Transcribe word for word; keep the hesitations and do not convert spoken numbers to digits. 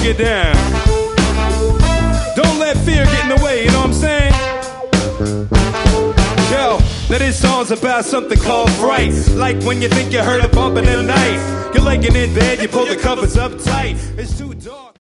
get down. Don't let fear get in the way, you know what I'm saying? Yo, now this song's about something called fright. Like when you think you heard a bump in the night. You're laying in bed, you pull the covers up tight. It's too dark.